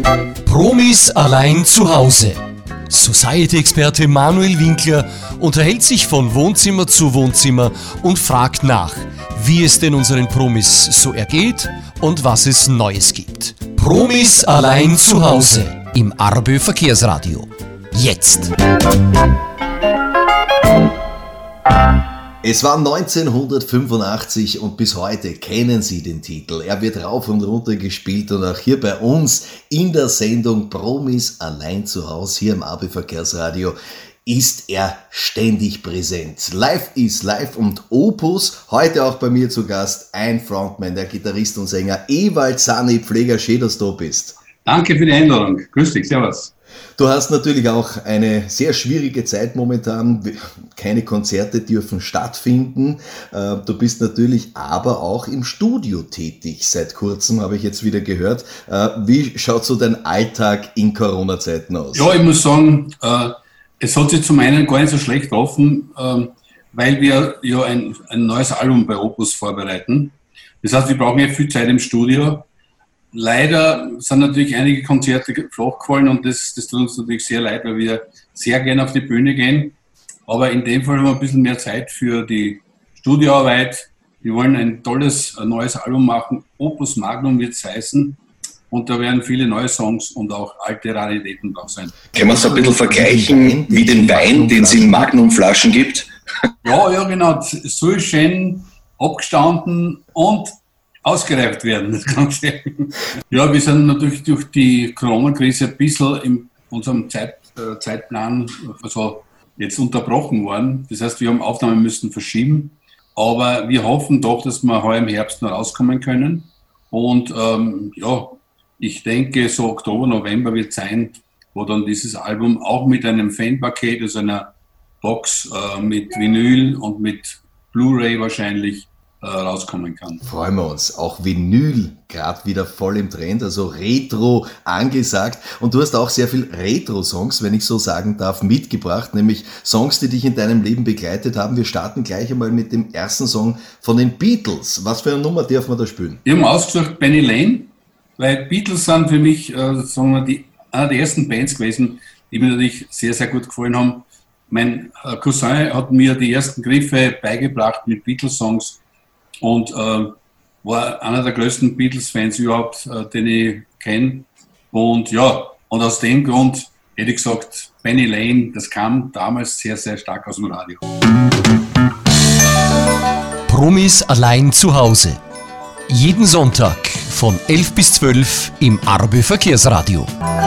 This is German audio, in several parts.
Promis allein zu Hause. Society-Experte Manuel Winkler unterhält sich von Wohnzimmer zu Wohnzimmer und fragt nach, wie es denn unseren Promis so ergeht und was es Neues gibt. Promis allein zu Hause im Arabö Verkehrsradio. Jetzt! Es war 1985 und bis heute kennen Sie den Titel. Er wird rauf und runter gespielt und auch hier bei uns in der Sendung Promis allein zu Hause hier im Arabö Verkehrsradio ist er ständig präsent. Live ist live und Opus. Heute auch bei mir zu Gast ein Frontman, der Gitarrist und Sänger Ewald Sani Pfleger. Schön, dass du bist. Danke für die Einladung. Grüß dich, servus. Du hast natürlich auch eine sehr schwierige Zeit momentan. Keine Konzerte dürfen stattfinden. Du bist natürlich aber auch im Studio tätig. Seit kurzem habe ich jetzt wieder gehört. Wie schaut so dein Alltag in Corona-Zeiten aus? Ja, ich muss sagen, es hat sich zum einen gar nicht so schlecht offen, weil wir ja ein neues Album bei Opus vorbereiten. Das heißt, wir brauchen ja viel Zeit im Studio. Leider sind natürlich einige Konzerte flach gefallen und das tut uns natürlich sehr leid, weil wir sehr gerne auf die Bühne gehen. Aber in dem Fall haben wir ein bisschen mehr Zeit für die Studioarbeit. Wir wollen ein neues Album machen. Opus Magnum wird es heißen. Und da werden viele neue Songs und auch alte Raritäten drauf sein. Können wir es ein bisschen vergleichen wie den Wein, den es in Magnumflaschen gibt? Ja, genau. Es soll schön abgestanden und ausgereift werden, das Ganze. Ja, wir sind natürlich durch die Corona-Krise ein bisschen in unserem Zeitplan jetzt unterbrochen worden. Das heißt, wir haben Aufnahmen müssen verschieben. Aber wir hoffen doch, dass wir heuer im Herbst noch rauskommen können. Und ich denke, so Oktober, November wird sein, wo dann dieses Album auch mit einem Fanpaket, also einer Box mit Vinyl und mit Blu-ray wahrscheinlich rauskommen kann. Freuen wir uns. Auch Vinyl gerade wieder voll im Trend, also Retro angesagt. Und du hast auch sehr viel Retro-Songs, wenn ich so sagen darf, mitgebracht, nämlich Songs, die dich in deinem Leben begleitet haben. Wir starten gleich einmal mit dem ersten Song von den Beatles. Was für eine Nummer dürfen wir da spielen? Wir haben ausgesucht Penny Lane, weil Beatles sind für mich einer der ersten Bands gewesen, die mir natürlich sehr, sehr gut gefallen haben. Mein Cousin hat mir die ersten Griffe beigebracht mit Beatles-Songs und war einer der größten Beatles-Fans überhaupt, den ich kenne. Und aus dem Grund hätte ich gesagt, Penny Lane, das kam damals sehr, sehr stark aus dem Radio. Promis allein zu Hause. Jeden Sonntag von 11 bis 12 im Arabö Verkehrsradio.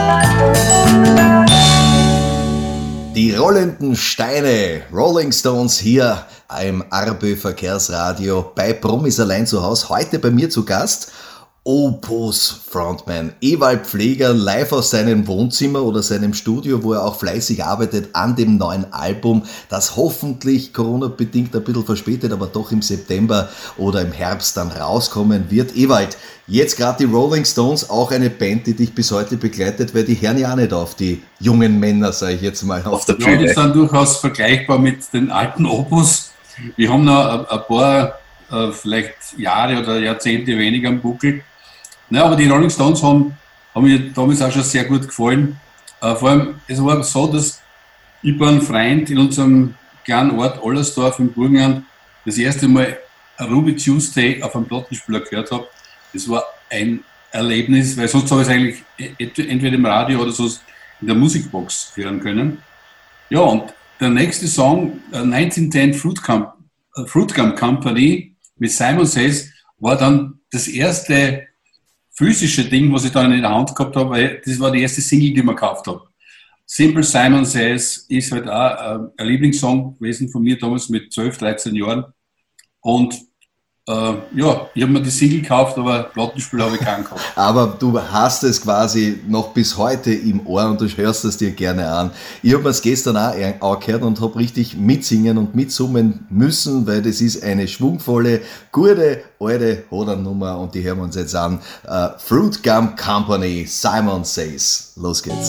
Die rollenden Steine, Rolling Stones hier im Arabö Verkehrsradio bei Promis allein zu Hause. Heute bei mir zu Gast Opus Frontman Ewald Pfleger, live aus seinem Wohnzimmer oder seinem Studio, wo er auch fleißig arbeitet an dem neuen Album, das hoffentlich Corona-bedingt ein bisschen verspätet, aber doch im September oder im Herbst dann rauskommen wird. Ewald, jetzt gerade die Rolling Stones, auch eine Band, die dich bis heute begleitet, weil die hören ja auch nicht auf die jungen Männer, sage ich jetzt mal, auf der Bühne. Ja, die sind durchaus vergleichbar mit den alten Opus. Wir haben noch ein paar vielleicht Jahre oder Jahrzehnte weniger am Buckel. Ja, aber die Rolling Stones haben mir damals auch schon sehr gut gefallen. Vor allem, es war so, dass ich bei einem Freund in unserem kleinen Ort Allersdorf im Burgenland das erste Mal Ruby Tuesday auf einem Plattenspieler gehört habe. Das war ein Erlebnis, weil sonst habe ich es eigentlich entweder im Radio oder so in der Musikbox hören können. Ja, und der nächste Song, 1910 Fruit Gum Company mit Simon Says, war dann das erste physische Ding, was ich dann in der Hand gehabt habe, weil das war die erste Single, die ich mir gekauft habe. Simple Simon Says ist halt auch ein Lieblingssong gewesen von mir damals mit 12, 13 Jahren. Und ich habe mir die Single gekauft, aber Plattenspieler habe ich keinen gehabt. Aber du hast es quasi noch bis heute im Ohr und du hörst es dir gerne an. Ich habe mir es gestern auch gehört und habe richtig mitsingen und mitsummen müssen, weil das ist eine schwungvolle, gute, alte Hodernummer und die hören wir uns jetzt an. Fruit Gum Company, Simon Says. Los geht's.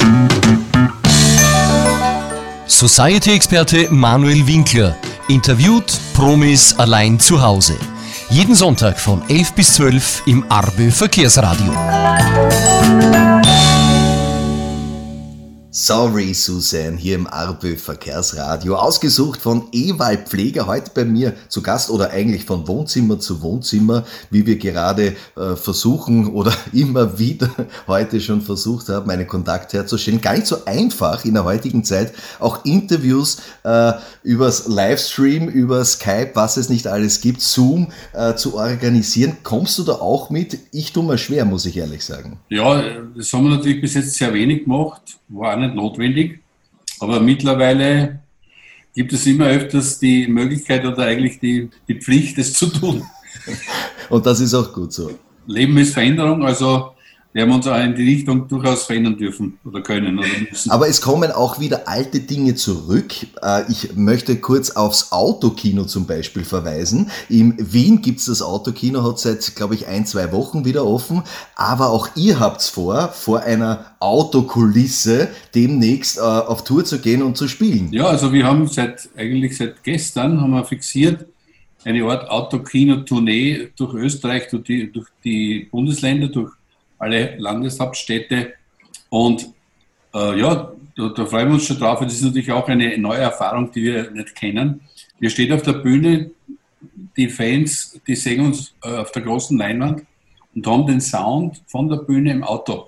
Society-Experte Manuel Winkler interviewt Promis allein zu Hause. Jeden Sonntag von 11 bis 12 im Arabö Verkehrsradio. Sorry Susan hier im Arbö Verkehrsradio, ausgesucht von Ewald Pfleger, heute bei mir zu Gast oder eigentlich von Wohnzimmer zu Wohnzimmer, wie wir gerade versuchen oder immer wieder heute schon versucht haben, einen Kontakt herzustellen. Gar nicht so einfach in der heutigen Zeit, auch Interviews übers Livestream, über Skype, was es nicht alles gibt, Zoom zu organisieren. Kommst du da auch mit? Ich tue mir schwer, muss ich ehrlich sagen. Ja, das haben wir natürlich bis jetzt sehr wenig gemacht, war auch nicht notwendig, aber mittlerweile gibt es immer öfters die Möglichkeit oder eigentlich die Pflicht, das zu tun. Und das ist auch gut so. Leben ist Veränderung, also wir haben uns auch in die Richtung durchaus verändern dürfen oder können oder müssen. Aber es kommen auch wieder alte Dinge zurück. Ich möchte kurz aufs Autokino zum Beispiel verweisen. In Wien gibt's das Autokino, hat seit, glaube ich, 1-2 Wochen wieder offen. Aber auch ihr habt's vor einer Autokulisse demnächst auf Tour zu gehen und zu spielen. Ja, also wir haben seit gestern haben wir fixiert eine Art Autokino-Tournee durch Österreich, durch die Bundesländer, durch alle Landeshauptstädte und da freuen wir uns schon drauf. Das ist natürlich auch eine neue Erfahrung, die wir nicht kennen. Wir stehen auf der Bühne, die Fans, die sehen uns auf der großen Leinwand und haben den Sound von der Bühne im Auto,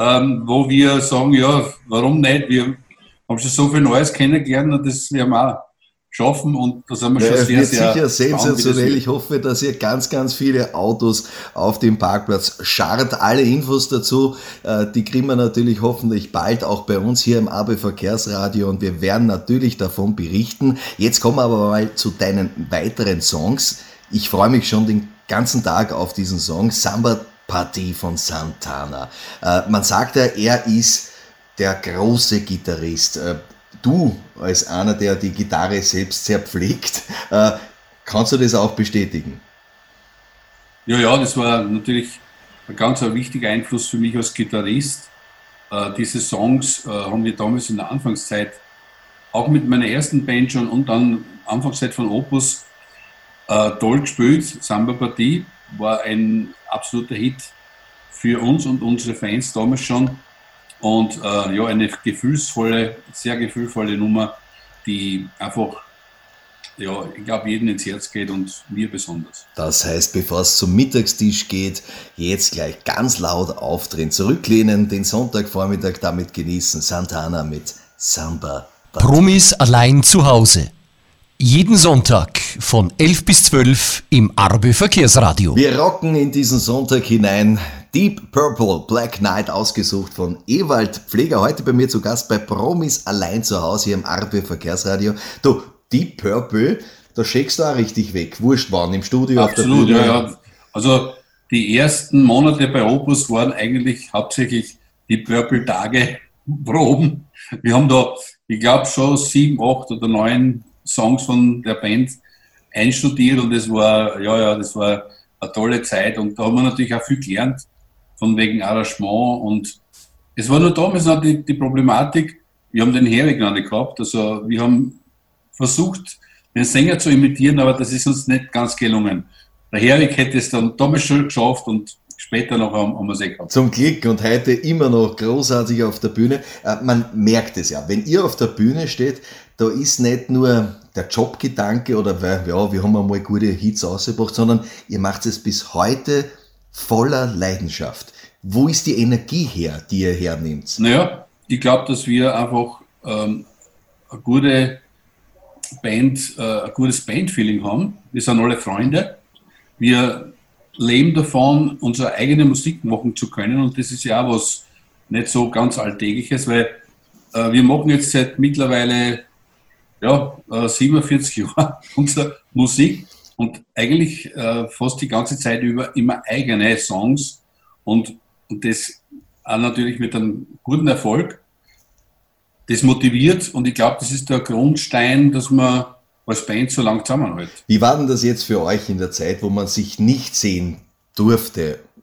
wo wir sagen, ja, warum nicht? Wir haben schon so viel Neues kennengelernt und das werden wir auch schaffen und das haben wir schon sehr, sehr sicher sensationell. Ich hoffe, dass ihr ganz, ganz viele Autos auf dem Parkplatz scharrt. Alle Infos dazu, die kriegen wir natürlich hoffentlich bald auch bei uns hier im Arbö Verkehrsradio und wir werden natürlich davon berichten. Jetzt kommen wir aber mal zu deinen weiteren Songs. Ich freue mich schon den ganzen Tag auf diesen Song, Samba Party von Santana. Man sagt ja, er ist der große Gitarrist. Du als einer, der die Gitarre selbst sehr pflegt, kannst du das auch bestätigen? Ja, das war natürlich ein ganz wichtiger Einfluss für mich als Gitarrist. Diese Songs haben wir damals in der Anfangszeit, auch mit meiner ersten Band schon und dann Anfangszeit von Opus, toll gespielt. Samba Party war ein absoluter Hit für uns und unsere Fans damals schon. Und eine sehr gefühlvolle Nummer, die einfach, ich glaube, jedem ins Herz geht und mir besonders. Das heißt, bevor es zum Mittagstisch geht, jetzt gleich ganz laut aufdrehen, zurücklehnen, den Sonntagvormittag damit genießen. Santana mit Samba Party. Promis allein zu Hause. Jeden Sonntag von 11 bis 12 im Arbö Verkehrsradio. Wir rocken in diesen Sonntag hinein. Deep Purple, Black Knight, ausgesucht von Ewald Pfleger. Heute bei mir zu Gast bei Promis allein zu Hause hier im Arbö Verkehrsradio. Du, Deep Purple, da schickst du auch richtig weg. Wurscht wann, im Studio, absolut, auf der Bühne. Ja. Also die ersten Monate bei Opus waren eigentlich hauptsächlich die Purple-Tage Proben. Wir haben da, ich glaube, schon 7, 8 oder 9 Songs von der Band einstudiert und das war eine tolle Zeit und da haben wir natürlich auch viel gelernt von wegen Arrangement und es war nur damals noch die Problematik, wir haben den Herwig noch nicht gehabt, also wir haben versucht, den Sänger zu imitieren, aber das ist uns nicht ganz gelungen. Der Herwig hätte es dann damals schon geschafft und später noch haben wir es gehabt. Zum Glück und heute immer noch großartig auf der Bühne. Man merkt es ja, wenn ihr auf der Bühne steht, da ist nicht nur der Jobgedanke oder wir haben einmal gute Hits ausgebracht, sondern ihr macht es bis heute voller Leidenschaft. Wo ist die Energie her, die ihr hernimmt? Naja, ich glaube, dass wir einfach eine gute Band, ein gutes Bandfeeling haben. Wir sind alle Freunde. Wir leben davon, unsere eigene Musik machen zu können und das ist ja auch was nicht so ganz Alltägliches, weil wir machen jetzt seit mittlerweile 47 Jahren unsere Musik und eigentlich fast die ganze Zeit über immer eigene Songs und das auch natürlich mit einem guten Erfolg. Das motiviert und ich glaube, das ist der Grundstein, dass man als Band so lang zusammenhält. Wie war denn das jetzt für euch in der Zeit, wo man sich nicht sehen durfte?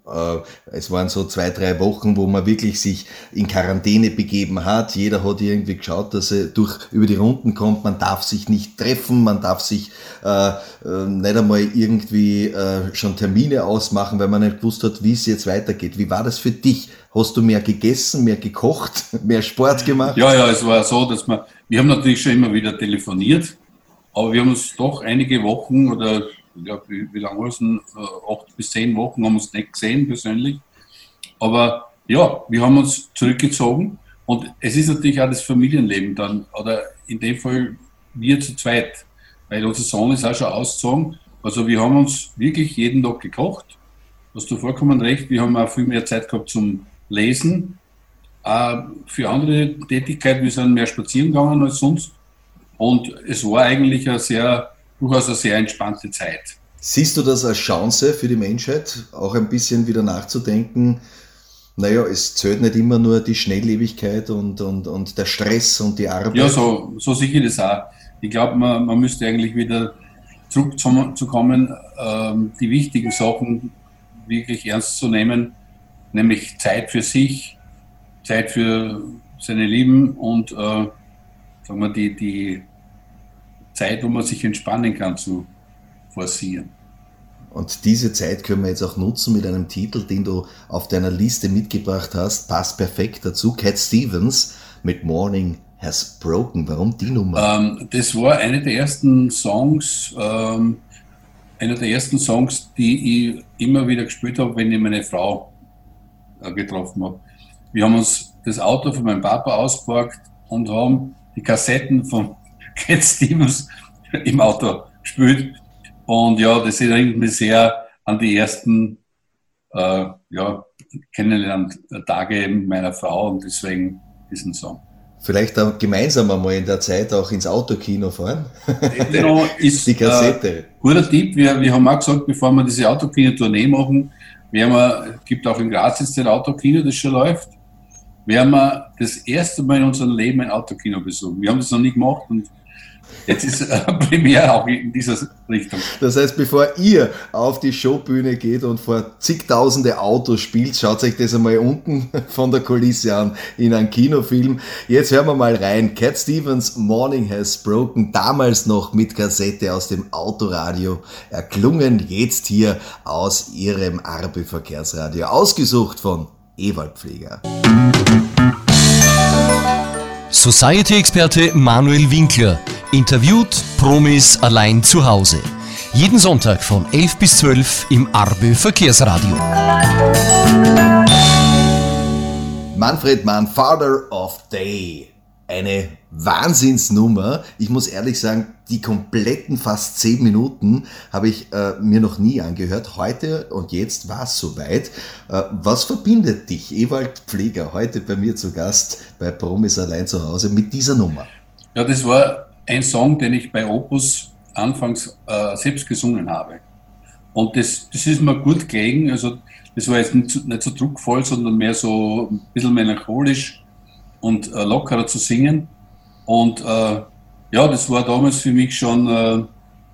Es waren so 2-3 Wochen, wo man wirklich sich in Quarantäne begeben hat. Jeder hat irgendwie geschaut, dass er über die Runden kommt. Man darf sich nicht treffen, man darf sich nicht einmal irgendwie schon Termine ausmachen, weil man nicht gewusst hat, wie es jetzt weitergeht. Wie war das für dich? Hast du mehr gegessen, mehr gekocht, mehr Sport gemacht? Ja, es war so, dass wir haben natürlich schon immer wieder telefoniert, aber wir haben uns doch einige Wochen oder ja, wie lange war es denn? 8 bis 10 Wochen haben wir uns nicht gesehen persönlich. Aber ja, wir haben uns zurückgezogen und es ist natürlich auch das Familienleben dann, oder in dem Fall wir zu zweit, weil unser Sohn ist auch schon ausgezogen. Also wir haben uns wirklich jeden Tag gekocht. Hast du vollkommen recht, wir haben auch viel mehr Zeit gehabt zum Lesen. Für andere Tätigkeiten, wir sind mehr spazieren gegangen als sonst. Und es war eigentlich durchaus eine sehr entspannte Zeit. Siehst du das als Chance für die Menschheit, auch ein bisschen wieder nachzudenken? Naja, es zählt nicht immer nur die Schnelllebigkeit und der Stress und die Arbeit. Ja, so sicher das auch. Ich glaube, man müsste eigentlich wieder zurückzukommen, die wichtigen Sachen wirklich ernst zu nehmen, nämlich Zeit für sich, Zeit für seine Lieben und sagen wir, die Zeit, wo man sich entspannen kann, zu forcieren. Und diese Zeit können wir jetzt auch nutzen mit einem Titel, den du auf deiner Liste mitgebracht hast, passt perfekt dazu. Cat Stevens mit Morning Has Broken. Warum die Nummer? Das war einer der ersten Songs, die ich immer wieder gespielt habe, wenn ich meine Frau getroffen habe. Wir haben uns das Auto von meinem Papa ausgeborgt und haben die Kassetten von Cat Stevens im Auto gespielt. Und ja, das erinnert mich sehr an die ersten Kennenlerntage meiner Frau und deswegen diesen Song. Vielleicht auch gemeinsam einmal in der Zeit auch ins Autokino fahren. Genau, ist die Kassette. Guter Tipp. Wir haben auch gesagt, bevor wir diese Autokino-Tournee machen, gibt auch in Graz jetzt ein Autokino, das schon läuft, werden wir das erste Mal in unserem Leben ein Autokino besuchen. Wir haben das noch nie gemacht und jetzt ist Premiere auch in dieser Richtung. Das heißt, bevor ihr auf die Showbühne geht und vor zigtausende Autos spielt, schaut euch das einmal unten von der Kulisse an in einem Kinofilm. Jetzt hören wir mal rein. Cat Stevens, Morning Has Broken, damals noch mit Kassette aus dem Autoradio erklungen, jetzt hier aus ihrem Arbe Verkehrsradio, ausgesucht von Ewald Pfleger. Society-Experte Manuel Winkler interviewt Promis allein zu Hause. Jeden Sonntag von 11 bis 12 im Arbe Verkehrsradio. Manfred Mann, Father of Day. Eine Wahnsinnsnummer. Ich muss ehrlich sagen, die kompletten fast 10 Minuten habe ich mir noch nie angehört. Heute und jetzt war es soweit. Was verbindet dich, Ewald Pfleger, heute bei mir zu Gast bei Promis allein zu Hause mit dieser Nummer? Ja, das war ein Song, den ich bei Opus anfangs selbst gesungen habe. Und das ist mir gut gelegen. Also das war jetzt nicht so druckvoll, sondern mehr so ein bisschen melancholisch und lockerer zu singen. Und das war damals für mich schon ein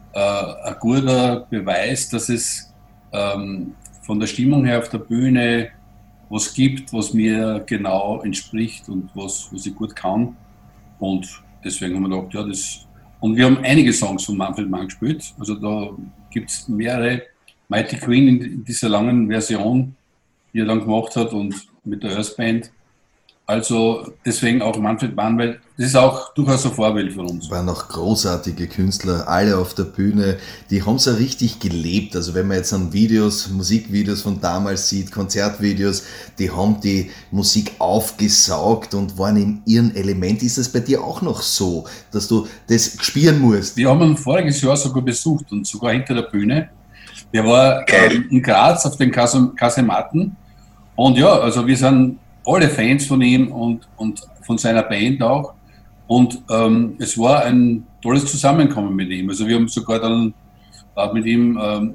guter Beweis, dass es von der Stimmung her auf der Bühne was gibt, was mir genau entspricht und was ich gut kann. Und deswegen haben wir gedacht, und wir haben einige Songs von Manfred Mann gespielt. Also da gibt es mehrere. Mighty Queen in dieser langen Version, die er dann gemacht hat und mit der Earth Band. Also deswegen auch Manfred Mann, weil das ist auch durchaus ein Vorbild für uns. Waren noch großartige Künstler, alle auf der Bühne, die haben es ja richtig gelebt. Also wenn man jetzt an Musikvideos von damals sieht, Konzertvideos, die haben die Musik aufgesaugt und waren in ihrem Element. Ist das bei dir auch noch so, dass du das spüren musst? Wir haben ihn voriges Jahr sogar besucht und sogar hinter der Bühne. Der war in Graz auf den Kasematten und ja, also wir sind alle Fans von ihm und von seiner Band auch. Und es war ein tolles Zusammenkommen mit ihm. Also wir haben sogar dann mit ihm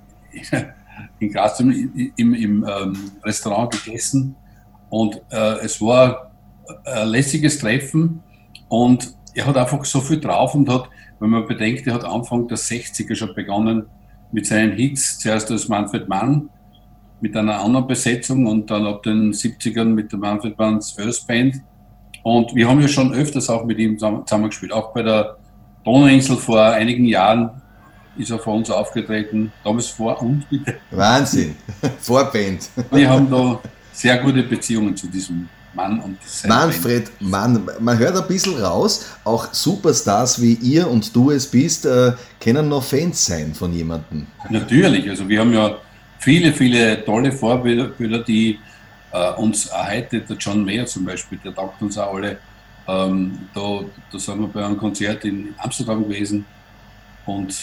in Graz im Restaurant gegessen. Und es war ein lässiges Treffen. Und er hat einfach so viel drauf und hat, wenn man bedenkt, er hat Anfang der 60er schon begonnen mit seinen Hits. Zuerst als Manfred Mann mit einer anderen Besetzung und dann ab den 70ern mit der Manfred Manns First Band. Und wir haben ja schon öfters auch mit ihm zusammengespielt. Auch bei der Donauinsel vor einigen Jahren ist er vor uns aufgetreten. Damals vor uns, bitte. Wahnsinn, Vorband. Wir haben da sehr gute Beziehungen zu diesem Mann und Manfred Mann, man hört ein bisschen raus, auch Superstars wie ihr und du es bist, können noch Fans sein von jemandem. Natürlich, also wir haben ja viele, viele tolle Vorbilder, die uns erheitert. Der John Mayer zum Beispiel, der taugt uns auch alle. Da sind wir bei einem Konzert in Amsterdam gewesen und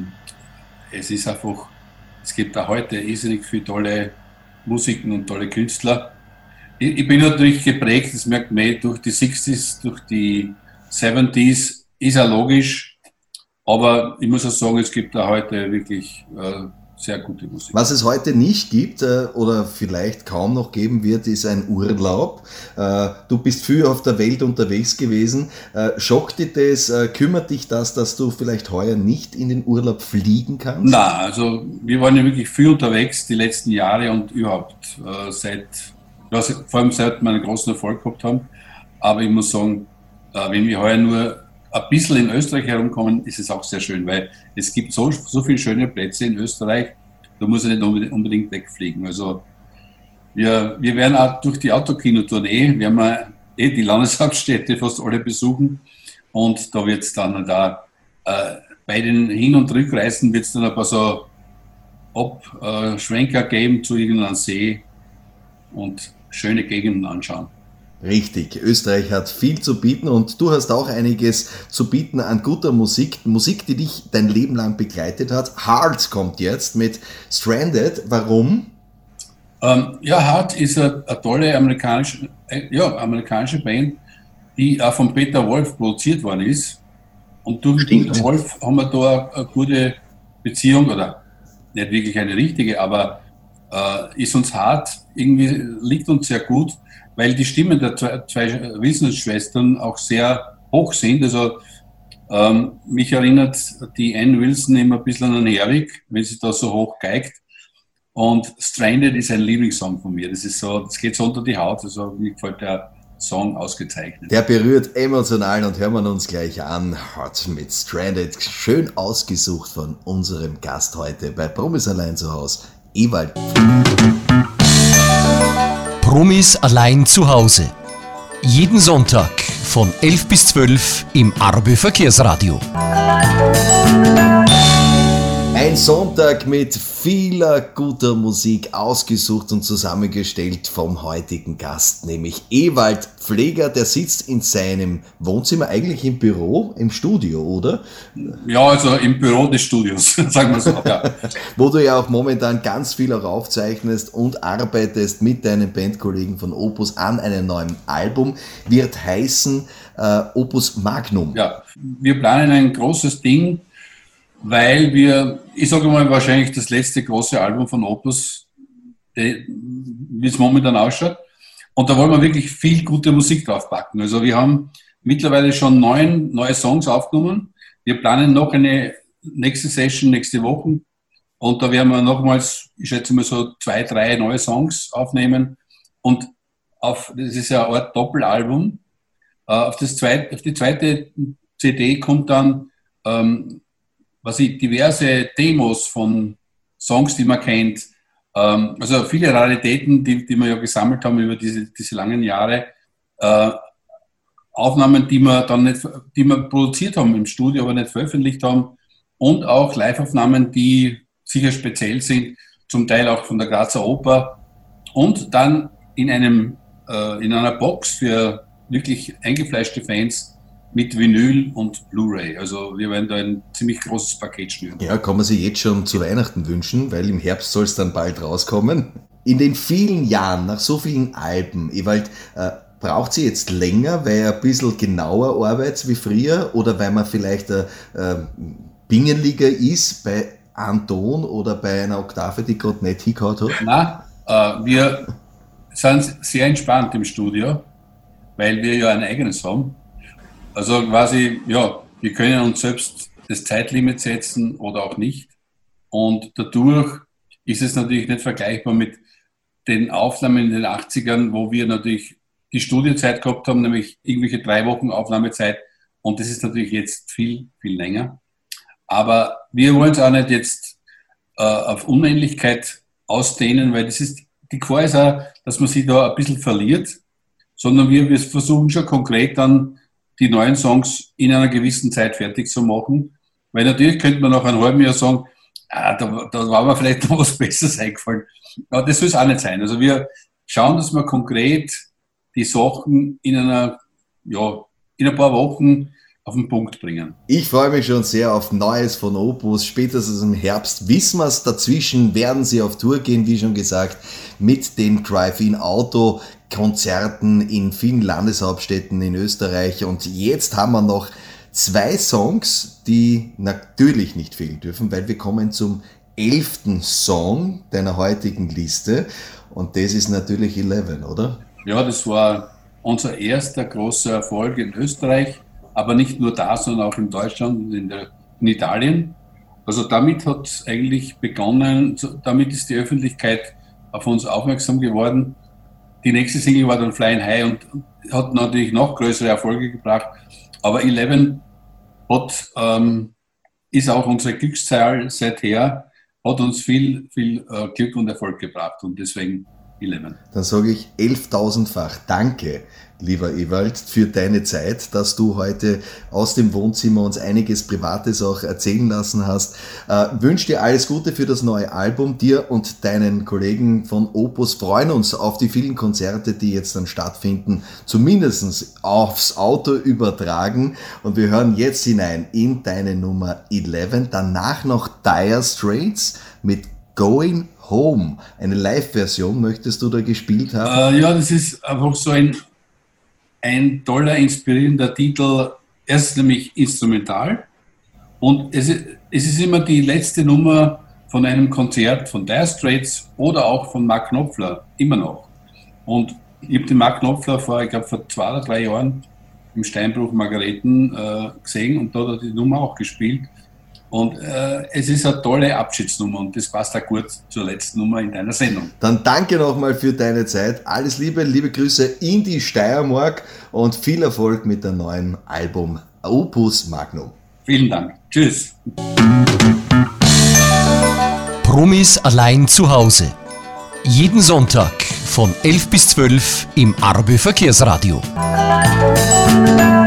es ist einfach, es gibt auch heute irrsinnig viele tolle Musiken und tolle Künstler. Ich bin natürlich geprägt, das merkt man durch die 60s, durch die 70s, ist ja logisch, aber ich muss auch sagen, es gibt da heute wirklich sehr gute Musik. Was es heute nicht gibt oder vielleicht kaum noch geben wird, ist ein Urlaub. Du bist viel auf der Welt unterwegs gewesen. Schockt dich das, kümmert dich das, dass du vielleicht heuer nicht in den Urlaub fliegen kannst? Na, also wir waren ja wirklich viel unterwegs die letzten Jahre und überhaupt vor allem seit wir einen großen Erfolg gehabt haben. Aber ich muss sagen, wenn wir heuer nur ein bisschen in Österreich herumkommen, ist es auch sehr schön, weil es gibt so viele schöne Plätze in Österreich, da muss ich nicht unbedingt wegfliegen. Also wir werden auch durch die Autokino-Tournee, werden wir die Landeshauptstädte fast alle besuchen und da wird es dann da bei den Hin- und Rückreisen wird es dann ein paar so Schwenker geben zu irgendeinem See und schöne Gegenden anschauen. Richtig, Österreich hat viel zu bieten und du hast auch einiges zu bieten an guter Musik. Musik, die dich dein Leben lang begleitet hat. Heart kommt jetzt mit Stranded. Warum? Heart ist eine tolle amerikanische Band, die auch von Peter Wolf produziert worden ist. Und durch Peter Wolf haben wir da eine gute Beziehung, oder nicht wirklich eine richtige, aber ist uns hart, irgendwie liegt uns sehr gut, weil die Stimmen der zwei Wilson-Schwestern auch sehr hoch sind. Also mich erinnert die Ann Wilson immer ein bisschen an Herwig, wenn sie da so hoch geigt. Und Stranded ist ein Lieblingssong von mir. Das geht so unter die Haut. Also mir gefällt der Song ausgezeichnet. Der berührt emotional und hören wir uns gleich an. Heart mit Stranded, schön ausgesucht von unserem Gast heute bei Promis allein zu Hause, Ewald. Promis allein zu Hause. Jeden Sonntag von 11 bis 12 im Arbe Verkehrsradio. Ein Sonntag mit vieler guter Musik, ausgesucht und zusammengestellt vom heutigen Gast, nämlich Ewald Pfleger. Der sitzt in seinem Wohnzimmer, eigentlich im Büro, im Studio, oder? Ja, also im Büro des Studios, sagen wir so. Ja. Wo du ja auch momentan ganz viel auch aufzeichnest und arbeitest mit deinen Bandkollegen von Opus an einem neuen Album, wird heißen Opus Magnum. Ja, wir planen ein großes Ding, weil ich sage mal, wahrscheinlich das letzte große Album von Opus, wie es momentan ausschaut. Und da wollen wir wirklich viel gute Musik draufpacken. Also wir haben mittlerweile schon 9 neue Songs aufgenommen. Wir planen noch eine nächste Session nächste Woche. Und da werden wir nochmals, ich schätze mal so 2, 3 neue Songs aufnehmen. Und das ist ja eine Art Doppelalbum. Auf die zweite CD kommt dann diverse Demos von Songs, die man kennt. Also viele Raritäten, die wir ja gesammelt haben über diese langen Jahre. Aufnahmen, die wir produziert haben im Studio, aber nicht veröffentlicht haben. Und auch Live-Aufnahmen, die sicher speziell sind, zum Teil auch von der Grazer Oper. Und dann in einer Box für wirklich eingefleischte Fans mit Vinyl und Blu-ray. Also wir werden da ein ziemlich großes Paket schnüren. Ja, kann man sich jetzt schon zu Weihnachten wünschen, weil im Herbst soll es dann bald rauskommen. In den vielen Jahren, nach so vielen Alben, Ewald, braucht sie jetzt länger, weil ihr ein bisschen genauer arbeitet wie früher oder weil man vielleicht pingeliger ist bei einem Ton oder bei einer Oktave, die gerade nicht hingehauen hat? Nein, wir sind sehr entspannt im Studio, weil wir ja ein eigenes haben. Also quasi, ja, wir können uns selbst das Zeitlimit setzen oder auch nicht. Und dadurch ist es natürlich nicht vergleichbar mit den Aufnahmen in den 80ern, wo wir natürlich die Studiozeit gehabt haben, nämlich irgendwelche 3 Wochen Aufnahmezeit. Und das ist natürlich jetzt viel, viel länger. Aber wir wollen es auch nicht jetzt auf Unendlichkeit ausdehnen, weil die Gefahr ist auch, dass man sich da ein bisschen verliert, sondern wir versuchen schon konkret dann die neuen Songs in einer gewissen Zeit fertig zu machen. Weil natürlich könnte man nach einem halben Jahr sagen, da war mir vielleicht noch was Besseres eingefallen. Aber das soll es auch nicht sein. Also wir schauen, dass wir konkret die Sachen in ein paar Wochen auf den Punkt bringen. Ich freue mich schon sehr auf Neues von Opus. Spätestens im Herbst wissen wir es. Dazwischen werden sie auf Tour gehen, wie schon gesagt, mit den Drive-In-Auto-Konzerten in vielen Landeshauptstädten in Österreich. Und jetzt haben wir noch 2 Songs, die natürlich nicht fehlen dürfen, weil wir kommen zum 11. Song deiner heutigen Liste. Und das ist natürlich 11, oder? Ja, das war unser erster großer Erfolg in Österreich. Aber nicht nur da, sondern auch in Deutschland und in Italien. Also damit hat es eigentlich begonnen, damit ist die Öffentlichkeit auf uns aufmerksam geworden. Die nächste Single war dann Flying High und hat natürlich noch größere Erfolge gebracht. Aber 11 ist auch unsere Glückszahl seither, hat uns viel, viel Glück und Erfolg gebracht und deswegen 11. Dann sage ich 11.000-fach Danke, lieber Ewald, für deine Zeit, dass du heute aus dem Wohnzimmer uns einiges Privates auch erzählen lassen hast. Wünsche dir alles Gute für das neue Album. Dir und deinen Kollegen von Opus freuen uns auf die vielen Konzerte, die jetzt dann stattfinden, zumindest aufs Auto übertragen. Und wir hören jetzt hinein in deine Nummer 11. Danach noch Dire Straits mit Going Home. Eine Live-Version möchtest du da gespielt haben? Ja, das ist einfach so ein toller, inspirierender Titel. Er ist nämlich instrumental und es ist immer die letzte Nummer von einem Konzert von Dire Straits oder auch von Mark Knopfler, immer noch. Und ich habe den Mark Knopfler vor 2 oder 3 Jahren im Steinbruch Margareten gesehen und da hat er die Nummer auch gespielt. Und es ist eine tolle Abschiedsnummer und das passt auch gut zur letzten Nummer in deiner Sendung. Dann danke nochmal für deine Zeit. Alles Liebe, liebe Grüße in die Steiermark und viel Erfolg mit dem neuen Album Opus Magnum. Vielen Dank. Tschüss. Promis allein zu Hause. Jeden Sonntag von 11 bis 12 im Arbe Verkehrsradio.